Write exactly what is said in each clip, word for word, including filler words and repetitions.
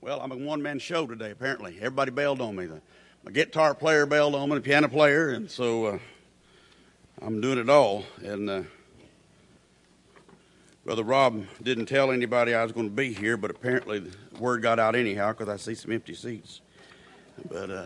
Well, I'm a one-man show today, apparently. Everybody bailed on me. The, my guitar player bailed on me, the piano player, and so uh, I'm doing it all. And uh, Brother Rob didn't tell anybody I was going to be here, but apparently the word got out anyhow because I see some empty seats. But uh,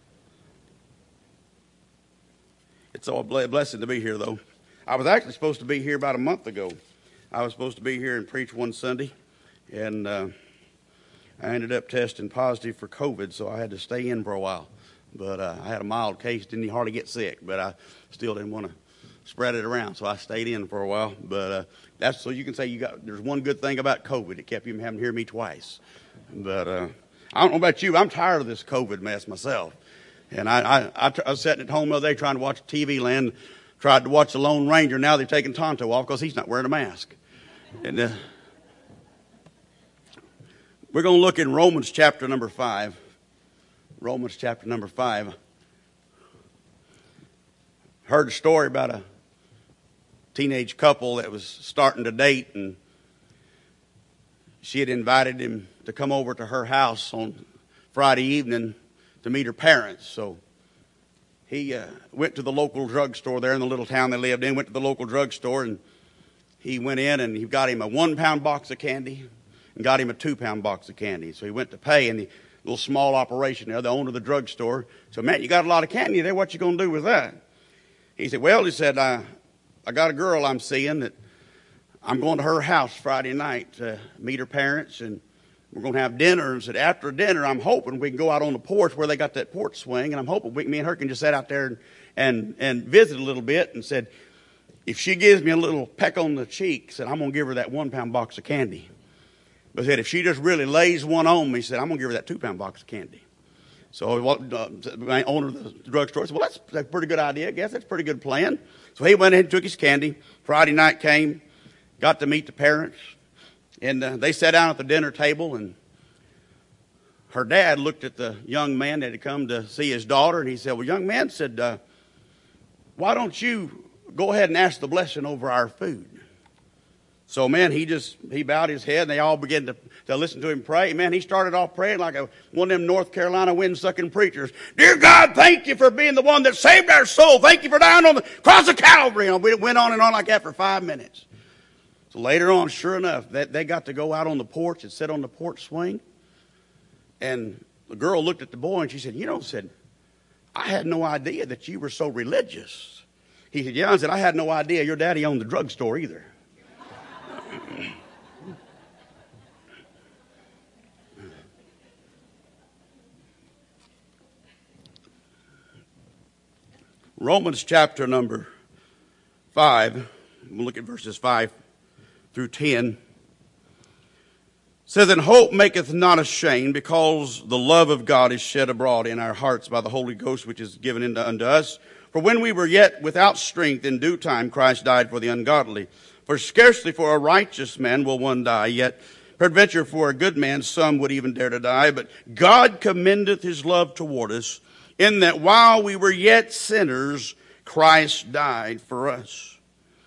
it's all a blessing to be here, though. I was actually supposed to be here about a month ago. I was supposed to be here and preach one Sunday, and uh, I ended up testing positive for COVID, so I had to stay in for a while. But uh, I had a mild case, didn't hardly get sick, but I still didn't want to spread it around, so I stayed in for a while. But uh, that's so you can say you got. There's one good thing about COVID; it kept you from having to hear me twice. But uh, I don't know about you, I'm tired of this COVID mess myself. And I, I, I, I was sitting at home the other day trying to watch T V Land, tried to watch The Lone Ranger. Now they've taken Tonto off because he's not wearing a mask. And uh, we're going to look in Romans chapter number five. Romans chapter number five. Heard a story about a teenage couple that was starting to date, and she had invited him to come over to her house on Friday evening to meet her parents. So he uh, went to the local drugstore there in the little town they lived in, went to the local drugstore, and he went in and he got him a one-pound box of candy and got him a two-pound box of candy. So he went to pay, and the little small operation there, the owner of the drugstore, said, "Man, you got a lot of candy there. What you going to do with that?" He said, "Well," he said, I, I got a girl I'm seeing that I'm going to her house Friday night to meet her parents, and we're going to have dinner." And said, "After dinner, I'm hoping we can go out on the porch where they got that porch swing, and I'm hoping we, me and her can just sit out there and, and, and visit a little bit." And said, "If she gives me a little peck on the cheek," said, "I'm going to give her that one-pound box of candy." But said, "If she just really lays one on me," said, "I'm going to give her that two-pound box of candy." So uh, the owner of the drugstore said, "Well, that's, that's a pretty good idea, I guess. That's a pretty good plan." So he went ahead and took his candy. Friday night came, got to meet the parents, and uh, they sat down at the dinner table, and her dad looked at the young man that had come to see his daughter, and he said, "Well, young man," said, uh, "why don't you go ahead and ask the blessing over our food?" So, man, he just, he bowed his head, and they all began to, to listen to him pray. Man, he started off praying like a, one of them North Carolina wind-sucking preachers. "Dear God, thank you for being the one that saved our soul. Thank you for dying on the cross of Calvary." And we went on and on like that for five minutes. So later on, sure enough, they, they got to go out on the porch and sit on the porch swing. And the girl looked at the boy, and she said, "You know," said, "I had no idea that you were so religious." He said, "Yeah." I said, "I had no idea your daddy owned the drugstore either." Romans chapter number five, we'll look at verses five through ten. Says, "And hope maketh not ashamed, because the love of God is shed abroad in our hearts by the Holy Ghost, which is given unto, unto us. For when we were yet without strength, in due time Christ died for the ungodly. For scarcely for a righteous man will one die, yet peradventure for a good man some would even dare to die. But God commendeth his love toward us, in that while we were yet sinners, Christ died for us.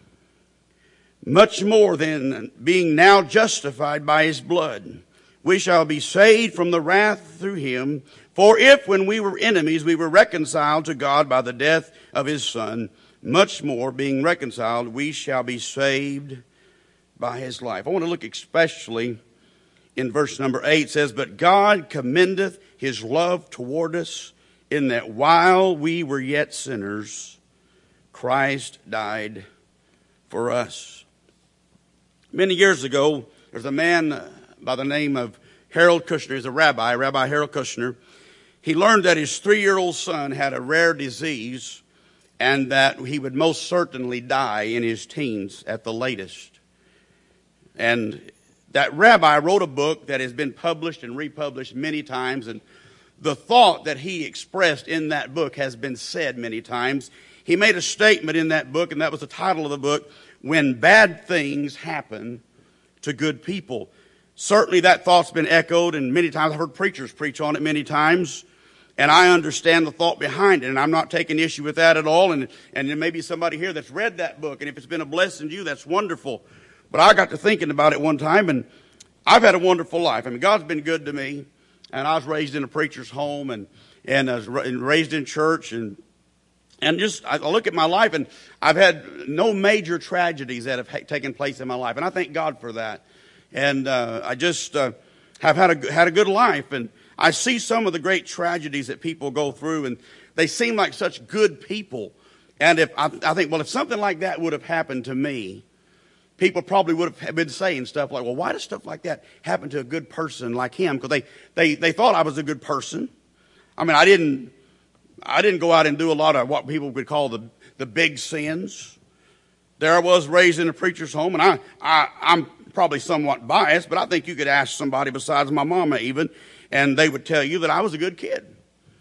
Much more than being now justified by his blood, we shall be saved from the wrath through him. For if when we were enemies we were reconciled to God by the death of his Son, much more, being reconciled, we shall be saved by his life." I want to look especially in verse number eight. It says, "But God commendeth his love toward us, in that while we were yet sinners, Christ died for us." Many years ago, there's a man by the name of Harold Kushner. He's a rabbi, Rabbi Harold Kushner. He learned that his three-year-old son had a rare disease, and that he would most certainly die in his teens at the latest. And that rabbi wrote a book that has been published and republished many times, and the thought that he expressed in that book has been said many times. He made a statement in that book, and that was the title of the book, "When Bad Things Happen to Good People." Certainly that thought's been echoed, and many times I've heard preachers preach on it many times. And I understand the thought behind it, and I'm not taking issue with that at all. And, and there may be somebody here that's read that book, and if it's been a blessing to you, that's wonderful. But I got to thinking about it one time, and I've had a wonderful life. I mean, God's been good to me. And I was raised in a preacher's home, and and I was raised in church, and and just I look at my life, and I've had no major tragedies that have taken place in my life, and I thank God for that. And uh, I just uh, have had a had a good life, and I see some of the great tragedies that people go through, and they seem like such good people. And if I, I think, well, if something like that would have happened to me, people probably would have been saying stuff like, well, why does stuff like that happen to a good person like him? Because they, they, they thought I was a good person. I mean, I didn't, I didn't go out and do a lot of what people would call the, the big sins. There I was raised in a preacher's home, and I, I, I'm probably somewhat biased, but I think you could ask somebody besides my mama even, and they would tell you that I was a good kid.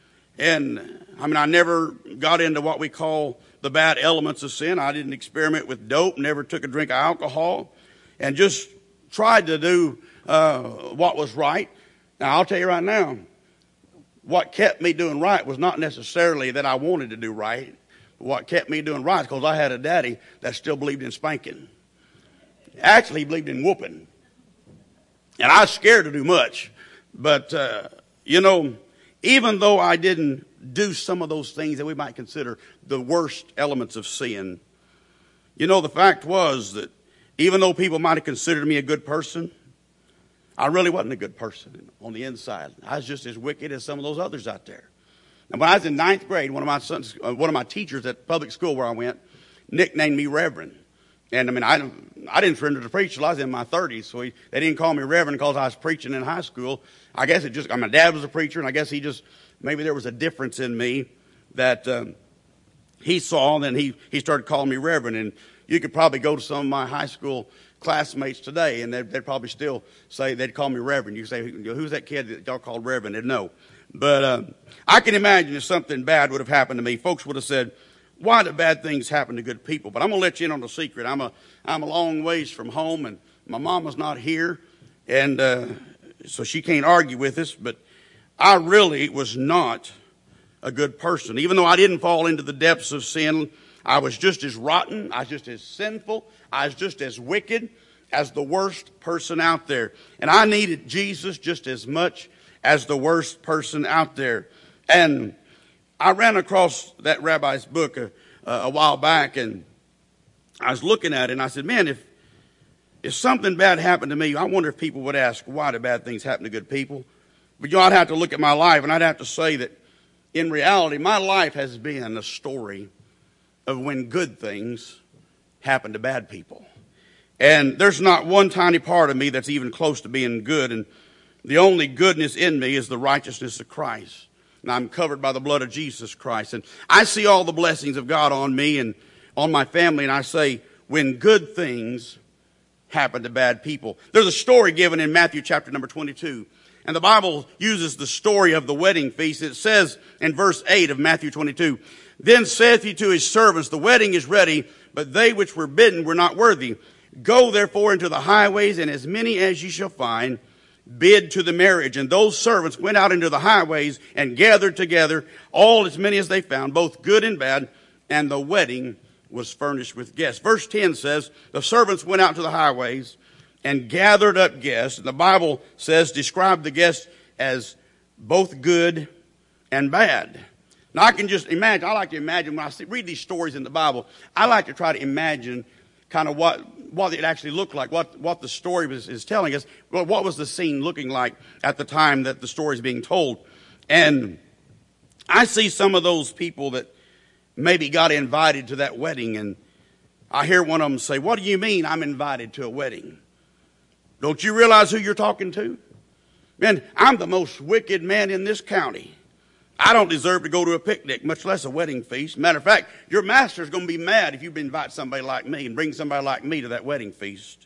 And, I mean, I never got into what we call the bad elements of sin. I didn't experiment with dope, never took a drink of alcohol, and just tried to do uh, what was right. Now, I'll tell you right now, what kept me doing right was not necessarily that I wanted to do right. What kept me doing right is because I had a daddy that still believed in spanking. Actually, he believed in whooping. And I was scared to do much. But, uh, you know, even though I didn't do some of those things that we might consider the worst elements of sin, you know, the fact was that even though people might have considered me a good person, I really wasn't a good person on the inside. I was just as wicked as some of those others out there. And when I was in ninth grade, one of my sons, uh, one of my teachers at public school where I went nicknamed me Reverend. And I mean, I, I didn't surrender to preach till I was in my thirties, so he, they didn't call me Reverend because I was preaching in high school. I guess it just, my dad was a preacher, and I guess he just, maybe there was a difference in me that um, he saw, and then he, he started calling me Reverend. And you could probably go to some of my high school classmates today, and they'd, they'd probably still say, they'd call me Reverend. You say, who's that kid that y'all called Reverend? They'd know. But uh, I can imagine if something bad would have happened to me, folks would have said, why do bad things happen to good people? But I'm going to let you in on a secret. I'm a, I'm a long ways from home, and my mama's not here, and uh, so she can't argue with us, but I really was not a good person. Even though I didn't fall into the depths of sin, I was just as rotten, I was just as sinful, I was just as wicked as the worst person out there. And I needed Jesus just as much as the worst person out there. And I ran across that rabbi's book a, a while back, and I was looking at it, and I said, man, if if something bad happened to me, I wonder if people would ask, why do bad things happen to good people? But you know, I'd have to look at my life, and I'd have to say that in reality, my life has been a story of when good things happen to bad people. And there's not one tiny part of me that's even close to being good, and the only goodness in me is the righteousness of Christ. And I'm covered by the blood of Jesus Christ. And I see all the blessings of God on me and on my family, and I say, when good things happen to bad people. There's a story given in Matthew chapter number twenty-two. And the Bible uses the story of the wedding feast. It says in verse eight of Matthew twenty-two, then saith he to his servants, the wedding is ready, but they which were bidden were not worthy. Go therefore into the highways, and as many as ye shall find, bid to the marriage. And those servants went out into the highways and gathered together all as many as they found, both good and bad, and the wedding was furnished with guests. Verse ten says, the servants went out to the highways and gathered up guests. And the Bible says, describe the guests as both good and bad. Now I can just imagine, I like to imagine when I see, read these stories in the Bible, I like to try to imagine kind of what, what it actually looked like, what, what the story was, is telling us. Well, what was the scene looking like at the time that the story is being told? And I see some of those people that maybe got invited to that wedding, and I hear one of them say, what do you mean I'm invited to a wedding? Don't you realize who you're talking to? Man, I'm the most wicked man in this county. I don't deserve to go to a picnic, much less a wedding feast. Matter of fact, your master's going to be mad if you invite somebody like me and bring somebody like me to that wedding feast.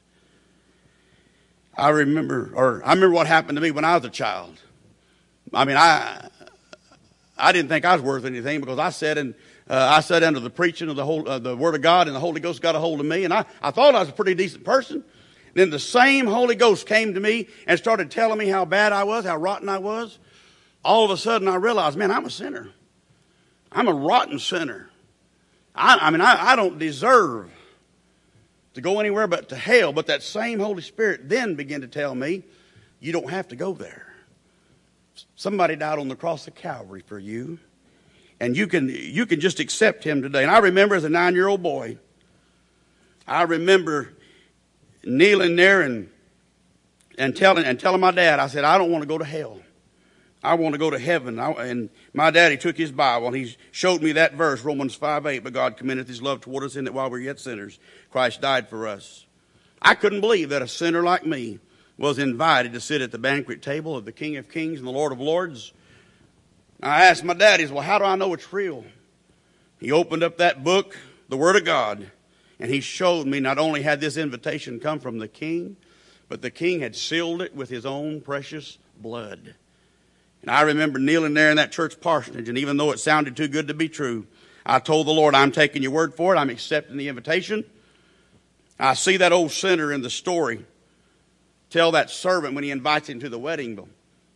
I remember, or I remember what happened to me when I was a child. I mean, I I didn't think I was worth anything because I sat in, uh, I sat under the preaching of the whole, uh, the Word of God, and the Holy Ghost got a hold of me, and I, I thought I was a pretty decent person. Then the same Holy Ghost came to me and started telling me how bad I was, how rotten I was. All of a sudden I realized, man, I'm a sinner. I'm a rotten sinner. I, I mean, I, I don't deserve to go anywhere but to hell. But that same Holy Spirit then began to tell me, you don't have to go there. Somebody died on the cross of Calvary for you. And you can, you can just accept him today. And I remember as a nine-year-old boy, I remember kneeling there and, and, telling, and telling my dad, I said, I don't want to go to hell. I want to go to heaven. I, and my daddy took his Bible and he showed me that verse, Romans five eight. But God commendeth his love toward us in that while we were yet sinners, Christ died for us. I couldn't believe that a sinner like me was invited to sit at the banquet table of the King of Kings and the Lord of Lords. I asked my daddy, well, how do I know it's real? He opened up that book, the Word of God, and he showed me not only had this invitation come from the King, but the King had sealed it with his own precious blood. And I remember kneeling there in that church parsonage, and even though it sounded too good to be true, I told the Lord, I'm taking your word for it. I'm accepting the invitation. I see that old sinner in the story tell that servant when he invites him to the wedding, but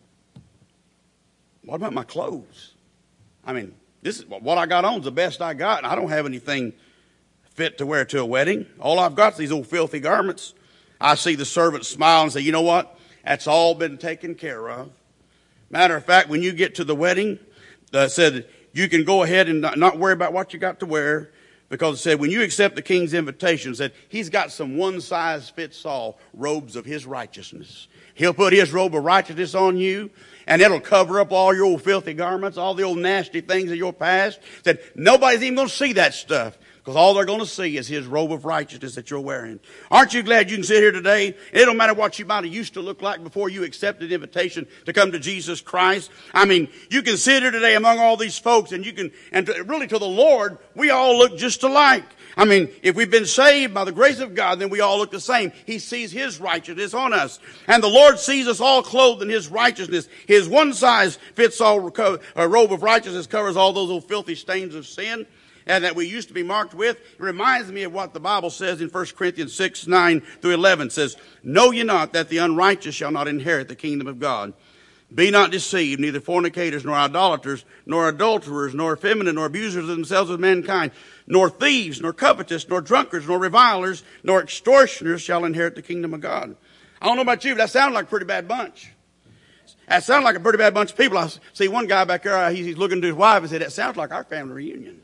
what about my clothes? I mean, this is what I got on is the best I got, and I don't have anything fit to wear to a wedding. All I've got is these old filthy garments. I see the servant smile and say, you know what? That's all been taken care of. Matter of fact, when you get to the wedding, uh, said you can go ahead and not, not worry about what you got to wear, because it said when you accept the King's invitation, it said he's got some one-size-fits-all robes of his righteousness. He'll put his robe of righteousness on you, and it'll cover up all your old filthy garments, all the old nasty things of your past. Said nobody's even going to see that stuff, because all they're going to see is his robe of righteousness that you're wearing. Aren't you glad you can sit here today? It don't matter what you might have used to look like before you accepted the invitation to come to Jesus Christ. I mean, you can sit here today among all these folks, and you can, and to, really to the Lord, we all look just alike. I mean, if we've been saved by the grace of God, then we all look the same. He sees his righteousness on us. And the Lord sees us all clothed in his righteousness. His one-size-fits-all robe of righteousness covers all those old filthy stains of sin and that we used to be marked with. It reminds me of what the Bible says in First Corinthians six, nine through eleven. It says, know ye not that the unrighteous shall not inherit the kingdom of God? Be not deceived, neither fornicators, nor idolaters, nor adulterers, nor effeminate, nor abusers of themselves with mankind, nor thieves, nor covetous, nor drunkards, nor revilers, nor extortioners shall inherit the kingdom of God. I don't know about you, but that sounds like a pretty bad bunch. That sounds like a pretty bad bunch of people. I see one guy back there, he's looking to his wife and said, that sounds like our family reunion.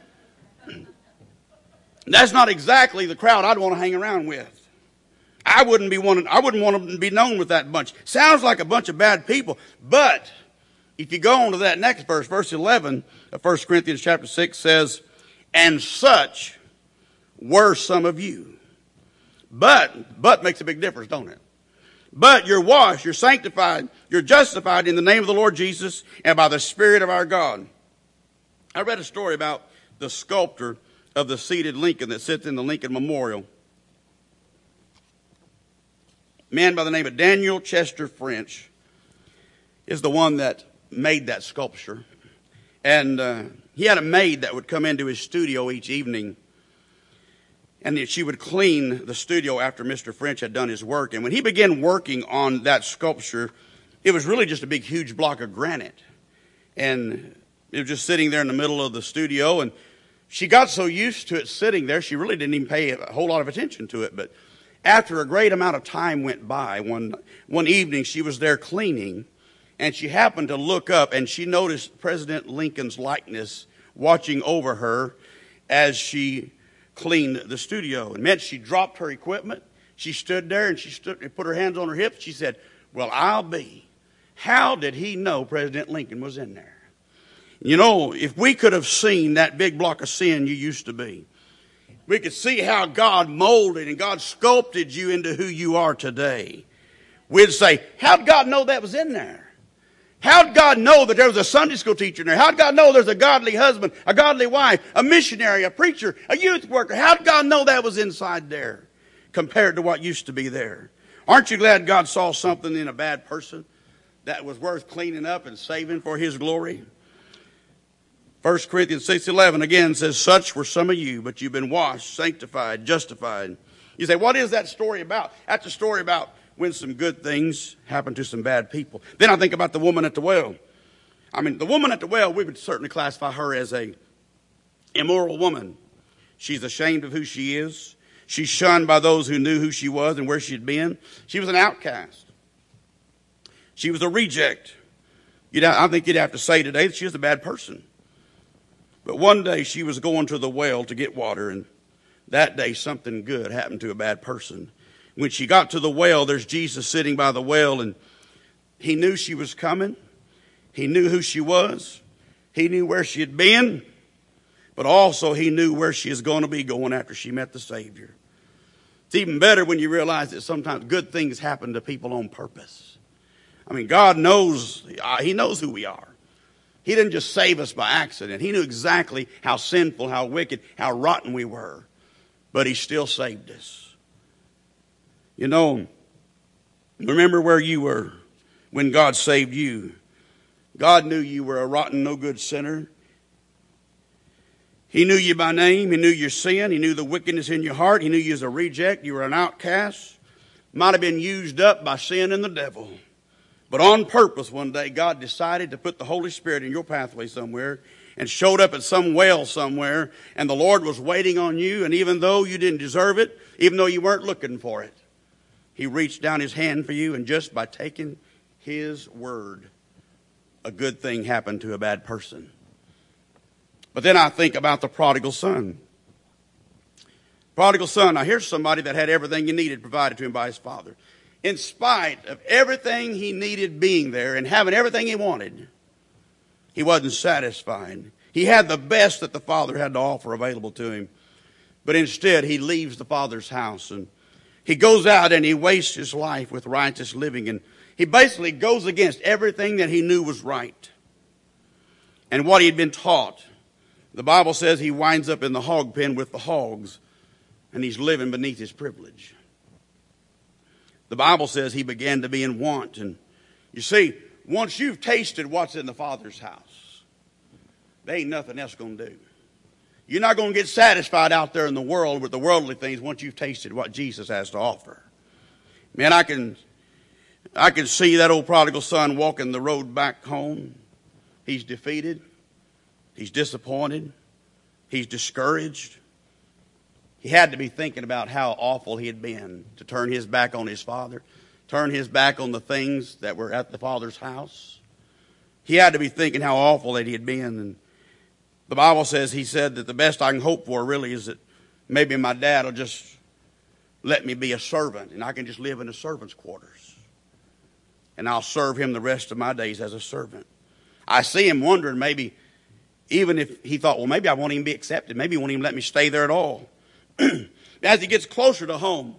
That's not exactly the crowd I'd want to hang around with. I wouldn't be wanting, I wouldn't want to be known with that bunch. Sounds like a bunch of bad people. But if you go on to that next verse, verse eleven of First Corinthians chapter six says, and such were some of you. But, but makes a big difference, don't it? But you're washed, you're sanctified, you're justified in the name of the Lord Jesus and by the Spirit of our God. I read a story about the sculptor of the seated Lincoln that sits in the Lincoln Memorial. A man by the name of Daniel Chester French is the one that made that sculpture. And uh, he had a maid that would come into his studio each evening, and she would clean the studio after Mister French had done his work. And when he began working on that sculpture, it was really just a big, huge block of granite. And it was just sitting there in the middle of the studio, and she got so used to it sitting there, she really didn't even pay a whole lot of attention to it. But after a great amount of time went by, one, one evening she was there cleaning, and she happened to look up, and she noticed President Lincoln's likeness watching over her as she cleaned the studio. It meant she dropped her equipment. She stood there, and she stood and put her hands on her hips. She said, well, I'll be. How did he know President Lincoln was in there? You know, if we could have seen that big block of sin you used to be, we could see how God molded and God sculpted you into who you are today. We'd say, how'd God know that was in there? How'd God know that there was a Sunday school teacher in there? How'd God know there's a godly husband, a godly wife, a missionary, a preacher, a youth worker? How'd God know that was inside there compared to what used to be there? Aren't you glad God saw something in a bad person that was worth cleaning up and saving for his glory? First Corinthians six eleven again says, such were some of you, but you've been washed, sanctified, justified. You say, what is that story about? That's a story about when some good things happen to some bad people. Then I think about the woman at the well. I mean, the woman at the well, we would certainly classify her as a immoral woman. She's ashamed of who she is. She's shunned by those who knew who she was and where she had been. She was an outcast. She was a reject. You'd, I think you'd have to say today that she was a bad person. But one day she was going to the well to get water, and that day something good happened to a bad person. When she got to the well, there's Jesus sitting by the well, and he knew she was coming. He knew who she was. He knew where she had been. But also he knew where she is going to be going after she met the Savior. It's even better when you realize that sometimes good things happen to people on purpose. I mean, God knows, he knows who we are. He didn't just save us by accident. He knew exactly how sinful, how wicked, how rotten we were. But he still saved us. You know, remember where you were when God saved you. God knew you were a rotten, no good sinner. He knew you by name. He knew your sin. He knew the wickedness in your heart. He knew you as a reject. You were an outcast. Might have been used up by sin and the devil. But on purpose one day, God decided to put the Holy Spirit in your pathway somewhere and showed up at some well somewhere. And the Lord was waiting on you. And even though you didn't deserve it, even though you weren't looking for it, he reached down his hand for you. And just by taking his word, a good thing happened to a bad person. But then I think about the prodigal son. Prodigal son, now here's somebody that had everything he needed provided to him by his father. In spite of everything he needed being there and having everything he wanted, he wasn't satisfied. He had the best that the father had to offer available to him. But instead, he leaves the father's house and he goes out and he wastes his life with righteous living. And he basically goes against everything that he knew was right and what he had been taught. The Bible says he winds up in the hog pen with the hogs, and he's living beneath his privilege. The Bible says he began to be in want. And you see, once you've tasted what's in the Father's house, there ain't nothing else going to do. You're not going to get satisfied out there in the world with the worldly things once you've tasted what Jesus has to offer. Man, I can, I can see that old prodigal son walking the road back home. He's defeated. He's disappointed. He's discouraged. He had to be thinking about how awful he had been to turn his back on his father, turn his back on the things that were at the Father's house. He had to be thinking how awful that he had been. And the Bible says, he said that the best I can hope for really is that maybe my dad will just let me be a servant and I can just live in the servant's quarters. And I'll serve him the rest of my days as a servant. I see him wondering maybe, even if he thought, well, maybe I won't even be accepted. Maybe he won't even let me stay there at all. As he gets closer to home,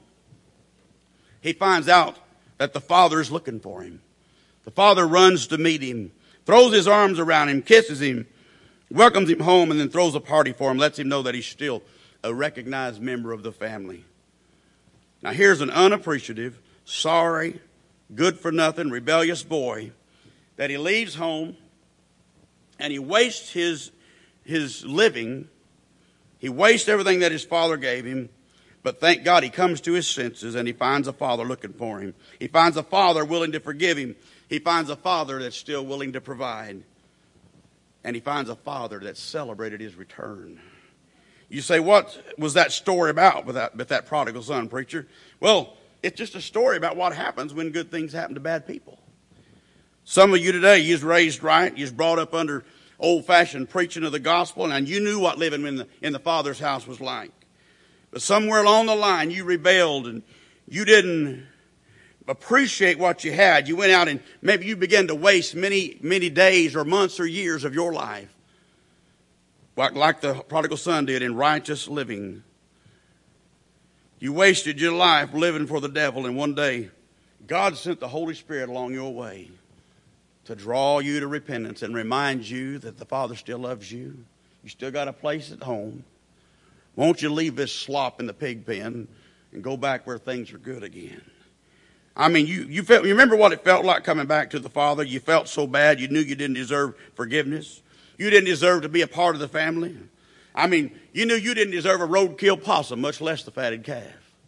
he finds out that the father is looking for him. The father runs to meet him, throws his arms around him, kisses him, welcomes him home, and then throws a party for him, lets him know that he's still a recognized member of the family. Now here's an unappreciative, sorry, good-for-nothing, rebellious boy that he leaves home and he wastes his, his living. He wastes everything that his father gave him. But thank God he comes to his senses and he finds a father looking for him. He finds a father willing to forgive him. He finds a father that's still willing to provide. And he finds a father that celebrated his return. You say, what was that story about with that, with that prodigal son, preacher? Well, it's just a story about what happens when good things happen to bad people. Some of you today, you was raised right. You was brought up under old-fashioned preaching of the gospel, and you knew what living in the, in the Father's house was like. But somewhere along the line, you rebelled, and you didn't appreciate what you had. You went out and maybe you began to waste many, many days or months or years of your life, like, like the prodigal son did, in righteous living. You wasted your life living for the devil, and one day, God sent the Holy Spirit along your way to draw you to repentance and remind you that the Father still loves you. You still got a place at home. Won't you leave this slop in the pig pen and go back where things are good again? I mean, you, you felt, you remember what it felt like coming back to the Father? You felt so bad you knew you didn't deserve forgiveness. You didn't deserve to be a part of the family. I mean, you knew you didn't deserve a roadkill possum, much less the fatted calf.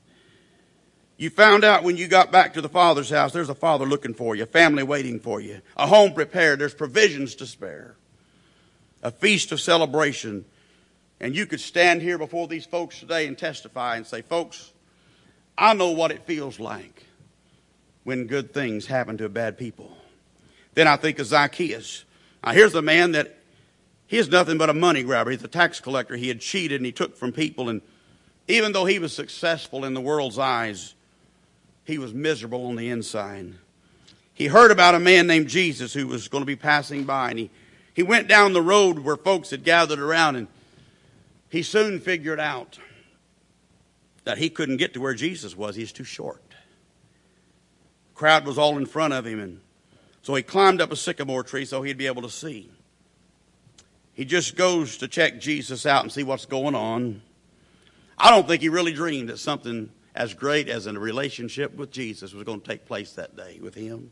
You found out when you got back to the Father's house, there's a Father looking for you, a family waiting for you, a home prepared, there's provisions to spare, a feast of celebration. And you could stand here before these folks today and testify and say, folks, I know what it feels like when good things happen to bad people. Then I think of Zacchaeus. Now here's a man that he is nothing but a money grabber. He's a tax collector. He had cheated and he took from people. And even though he was successful in the world's eyes, he was miserable on the inside. He heard about a man named Jesus who was going to be passing by. And he, he went down the road where folks had gathered around. And he soon figured out that he couldn't get to where Jesus was. He's too short. The crowd was all in front of him. And so he climbed up a sycamore tree so he'd be able to see. He just goes to check Jesus out and see what's going on. I don't think he really dreamed that something as great as a relationship with Jesus was going to take place that day with him.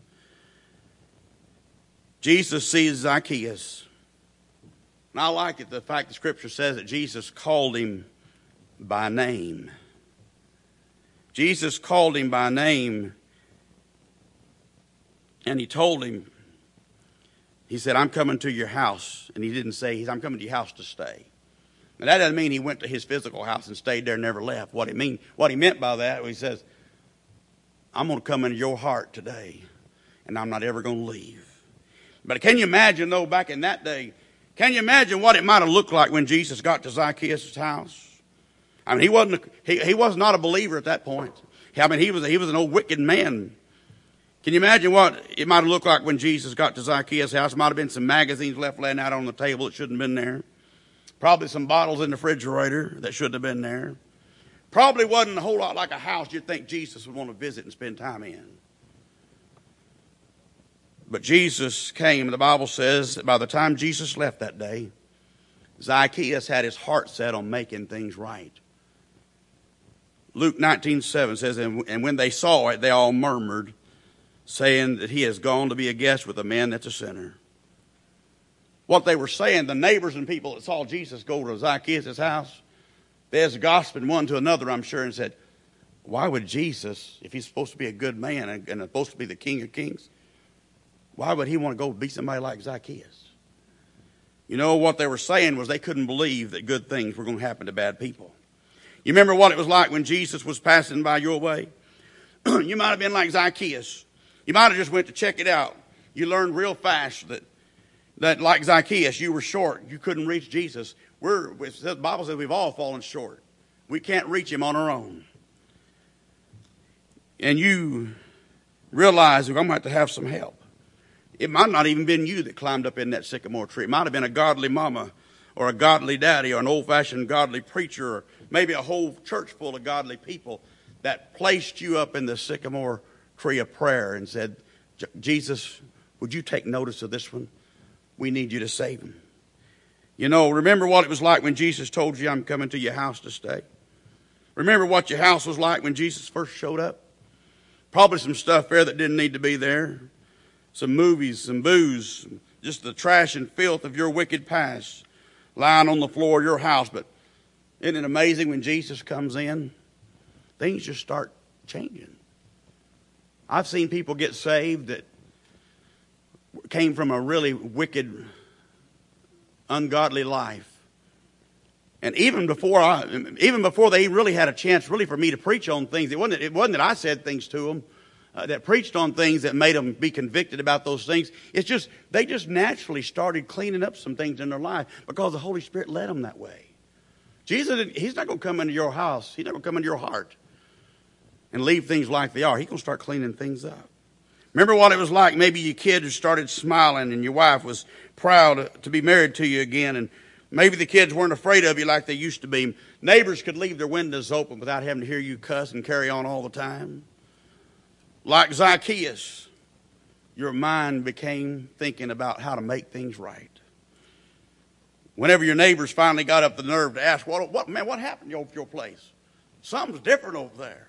Jesus sees Zacchaeus. And I like it, the fact the Scripture says that Jesus called him by name. Jesus called him by name, and he told him, he said, I'm coming to your house. And he didn't say, I'm coming to your house to stay. Now, that doesn't mean he went to his physical house and stayed there and never left. What he mean, what he meant by that, he says, I'm going to come into your heart today, and I'm not ever going to leave. But can you imagine, though, back in that day, can you imagine what it might have looked like when Jesus got to Zacchaeus' house? I mean, he wasn't, a, he, he was not a believer at that point. I mean, he was, he was an old wicked man. Can you imagine what it might have looked like when Jesus got to Zacchaeus' house? There might have been some magazines left laying out on the table that shouldn't have been there. Probably some bottles in the refrigerator that shouldn't have been there. Probably wasn't a whole lot like a house you'd think Jesus would want to visit and spend time in. But Jesus came, the Bible says, that by the time Jesus left that day, Zacchaeus had his heart set on making things right. Luke nineteen seven says, and when they saw it, they all murmured, saying that he has gone to be a guest with a man that's a sinner. What they were saying, the neighbors and people that saw Jesus go to Zacchaeus' house, they was gossiping one to another, I'm sure, and said, why would Jesus, if he's supposed to be a good man and, and supposed to be the King of Kings, why would he want to go be somebody like Zacchaeus? You know, what they were saying was they couldn't believe that good things were going to happen to bad people. You remember what it was like when Jesus was passing by your way? You might have been like Zacchaeus. You might have just went to check it out. You learned real fast that, that like Zacchaeus, you were short. You couldn't reach Jesus. We're, the Bible says we've all fallen short. We can't reach him on our own. And you realize I'm going to have to have some help. It might not even been you that climbed up in that sycamore tree. It might have been a godly mama or a godly daddy or an old-fashioned godly preacher or maybe a whole church full of godly people that placed you up in the sycamore tree of prayer and said, Jesus, would you take notice of this one? We need you to save him. You know, remember what it was like when Jesus told you, I'm coming to your house to stay. Remember what your house was like when Jesus first showed up? Probably some stuff there that didn't need to be there. Some movies, some booze, just the trash and filth of your wicked past lying on the floor of your house. But isn't it amazing when Jesus comes in, things just start changing. I've seen people get saved that came from a really wicked, ungodly life. And even before I, even before they really had a chance really for me to preach on things, it wasn't, it wasn't that I said things to them uh, that preached on things that made them be convicted about those things. It's just, they just naturally started cleaning up some things in their life because the Holy Spirit led them that way. Jesus, he's not going to come into your house. He's not going to come into your heart and leave things like they are. He's going to start cleaning things up. Remember what it was like? Maybe your kids started smiling and your wife was proud to be married to you again, and maybe the kids weren't afraid of you like they used to be. Neighbors could leave their windows open without having to hear you cuss and carry on all the time. Like Zacchaeus, your mind became thinking about how to make things right. Whenever your neighbors finally got up the nerve to ask, what, what man, what happened to your place? Something's different over there.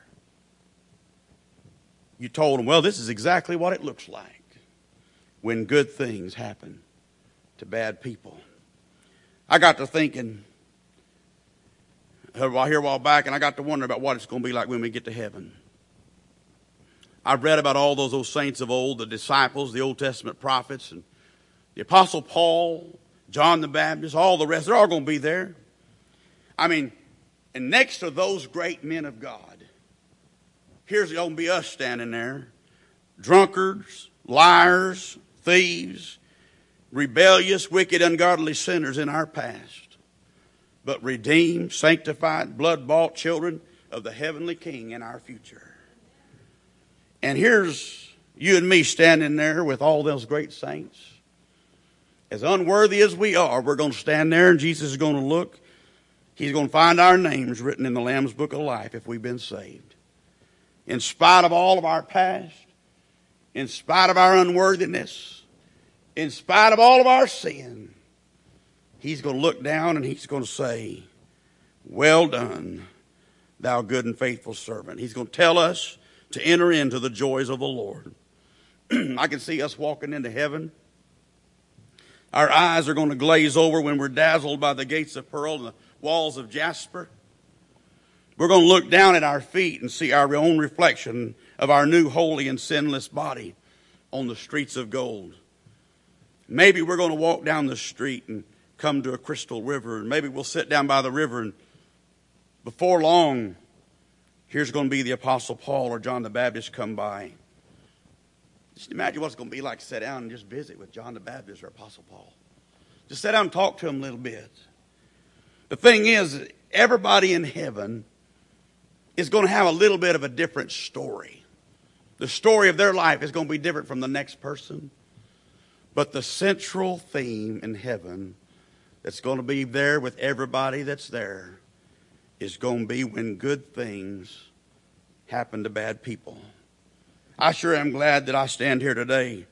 You told them, well, this is exactly what it looks like when good things happen to bad people. I got to thinking here a while back, and I got to wonder about what it's going to be like when we get to heaven. I've read about all those old saints of old, the disciples, the Old Testament prophets, and the Apostle Paul, John the Baptist, all the rest. They're all going to be there. I mean, and next to those great men of God, here's going to be us standing there, drunkards, liars, thieves, rebellious, wicked, ungodly sinners in our past, but redeemed, sanctified, blood-bought children of the heavenly King in our future. And here's you and me standing there with all those great saints. As unworthy as we are, we're going to stand there and Jesus is going to look. He's going to find our names written in the Lamb's Book of Life if we've been saved. In spite of all of our past, in spite of our unworthiness, in spite of all of our sin, He's going to look down and He's going to say, well done, thou good and faithful servant. He's going to tell us to enter into the joys of the Lord. I can see us walking into heaven. Our eyes are going to glaze over when we're dazzled by the gates of pearl and the walls of jasper. We're going to look down at our feet and see our own reflection of our new holy and sinless body on the streets of gold. Maybe we're going to walk down the street and come to a crystal river, and maybe we'll sit down by the river, and before long, here's going to be the Apostle Paul or John the Baptist come by. Just imagine what it's going to be like to sit down and just visit with John the Baptist or Apostle Paul. Just sit down and talk to him a little bit. The thing is, everybody in heaven is going to have a little bit of a different story. The story of their life is going to be different from the next person. But the central theme in heaven that's going to be there with everybody that's there is going to be when good things happen to bad people. I sure am glad that I stand here today.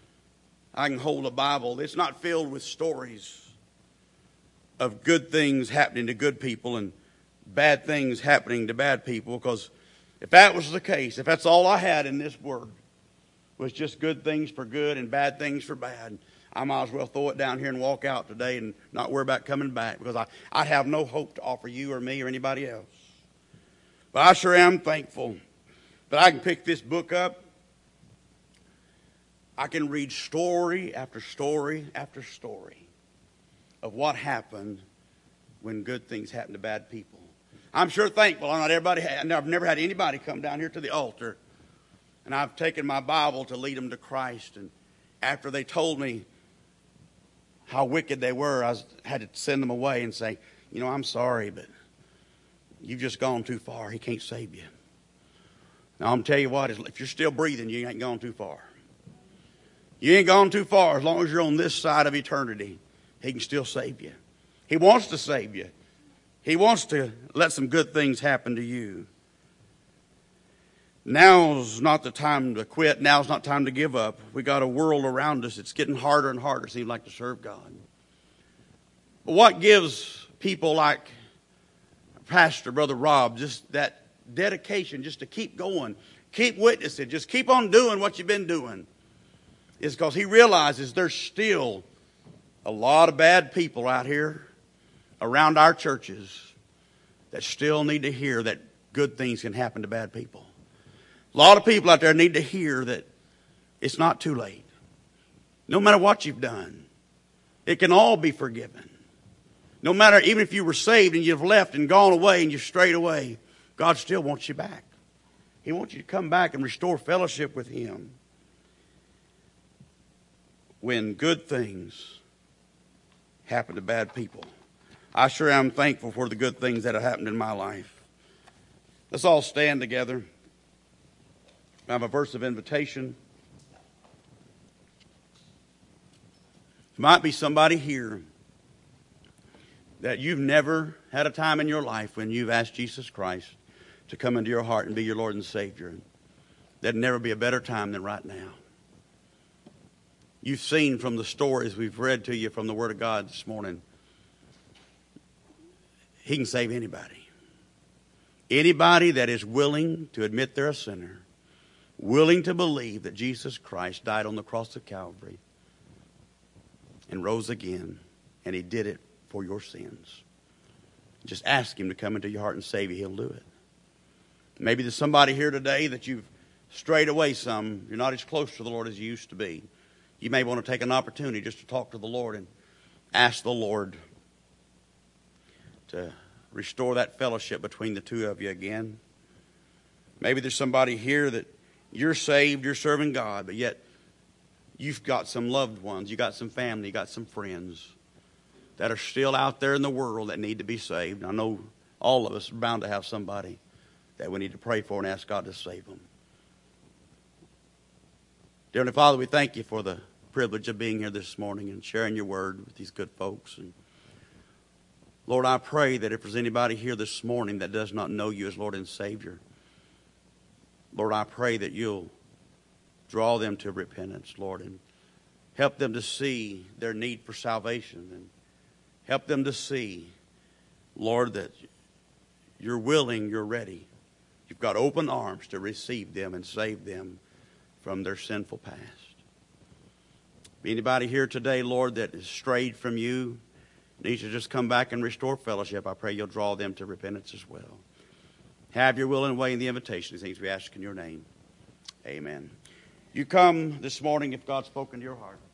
I can hold a Bible that's not filled with stories of good things happening to good people and bad things happening to bad people, because if that was the case, if that's all I had in this word was just good things for good and bad things for bad, I might as well throw it down here and walk out today and not worry about coming back, because I, I have no hope to offer you or me or anybody else. But I sure am thankful that I can pick this book up. I can read story after story after story of what happened when good things happen to bad people. I'm sure thankful. I'm not everybody. I've never had anybody come down here to the altar, and I've taken my Bible to lead them to Christ. And after they told me how wicked they were, I was, had to send them away and say, you know, I'm sorry, but you've just gone too far. He can't save you. Now, I'm going to tell you what, if you're still breathing, you ain't gone too far. You ain't gone too far. As long as you're on this side of eternity, He can still save you. He wants to save you. He wants to let some good things happen to you. Now's not the time to quit. Now's not time to give up. We got a world around us. It's getting harder and harder, it seems like, to serve God. But what gives people like Pastor Brother Rob just that dedication just to keep going, keep witnessing, just keep on doing what you've been doing, is because he realizes there's still a lot of bad people out here around our churches that still need to hear that good things can happen to bad people. A lot of people out there need to hear that it's not too late. No matter what you've done, it can all be forgiven. No matter, even if you were saved and you've left and gone away and you've strayed away, God still wants you back. He wants you to come back and restore fellowship with Him. When good things happen to bad people, I sure am thankful for the good things that have happened in my life. Let's all stand together. I have a verse of invitation. There might be somebody here that you've never had a time in your life when you've asked Jesus Christ to come into your heart and be your Lord and Savior. There'd never be a better time than right now. You've seen from the stories we've read to you from the Word of God this morning, He can save anybody. Anybody that is willing to admit they're a sinner, willing to believe that Jesus Christ died on the cross of Calvary and rose again, and He did it for your sins. Just ask Him to come into your heart and save you. He'll do it. Maybe there's somebody here today that you've strayed away some. You're not as close to the Lord as you used to be. You may want to take an opportunity just to talk to the Lord and ask the Lord to restore that fellowship between the two of you again. Maybe there's somebody here that you're saved, you're serving God, but yet you've got some loved ones, you got some family, you got some friends that are still out there in the world that need to be saved. I know all of us are bound to have somebody that we need to pray for and ask God to save them. Dear Heavenly Father, we thank you for the privilege of being here this morning and sharing your word with these good folks. And Lord, I pray that if there's anybody here this morning that does not know you as Lord and Savior, Lord, I pray that you'll draw them to repentance, Lord, and help them to see their need for salvation, and help them to see, Lord, that you're willing, you're ready. You've got open arms to receive them and save them from their sinful past. Anybody here today, Lord, that is strayed from you, needs to just come back and restore fellowship, I pray you'll draw them to repentance as well. Have your will and way in the invitation. These things we ask in your name. Amen. You come this morning if God's spoken to your heart.